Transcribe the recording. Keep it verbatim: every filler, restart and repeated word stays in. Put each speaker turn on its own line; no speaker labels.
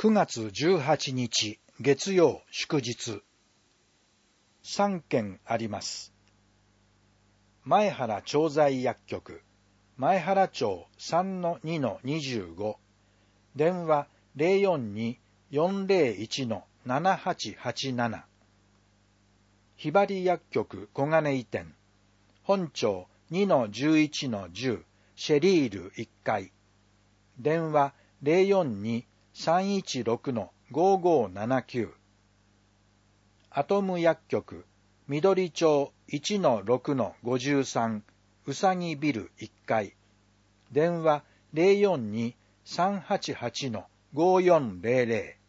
くがつじゅうはちにち月曜祝日。さんけんあります。前原調剤薬局、前原町 さんのにのにじゅうご、電話 ゼロよんに よんゼロいち ななはちはちなな。ひばり薬局小金井店、本町 にのじゅういちのじゅう、シェリールいっかい、電話 ゼロよんに さんいちろく ごごななきゅう。アトム薬局、緑町 いちのろくのごじゅうさん、うさぎビルいっかい、電話 ゼロよんに さんはちはち ごよんゼロゼロ。